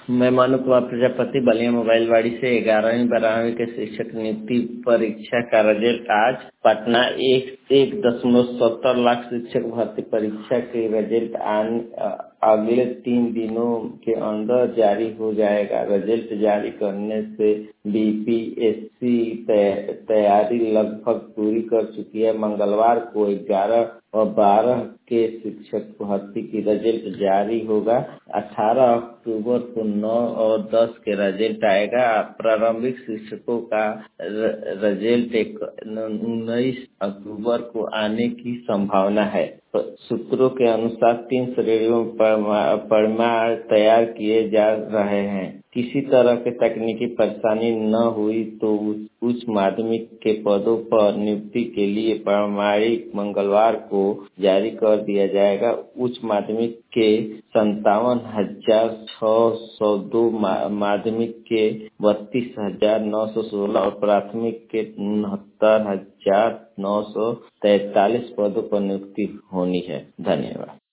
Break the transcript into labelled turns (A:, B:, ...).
A: मैं मनु कुमार प्रजापति बलिया मोबाइल वाड़ी से 11वीं 12वीं के शिक्षक नियुक्ति परीक्षा का रिजल्ट आज पटना 1.70 लाख शिक्षक भर्ती परीक्षा के रिजल्ट अगले 3 दिनों के अंदर जारी हो जाएगा। रिजल्ट जारी करने से बीपीएससी तैयारी लगभग पूरी कर चुकी है। मंगलवार को 11 और 12 के शिक्षक भर्ती की रिजल्ट जारी होगा। 18 अक्टूबर को 9 और 10 के रिजल्ट आएगा। प्रारंभिक शिक्षकों का रिजल्ट 19 अक्टूबर को आने की संभावना है। सूत्रों के अनुसार 3 श्रेणियों में परिणाम तैयार किए जा रहे हैं। किसी तरह की तकनीकी परेशानी न हुई तो उच्च माध्यमिक के पदों पर नियुक्ति के लिए प्रमाणिक मंगलवार को जारी कर दिया जाएगा। उच्च माध्यमिक के 57,602, माध्यमिक के 32,916 और प्राथमिक के 69,943 पदों पर नियुक्ति होनी है। धन्यवाद।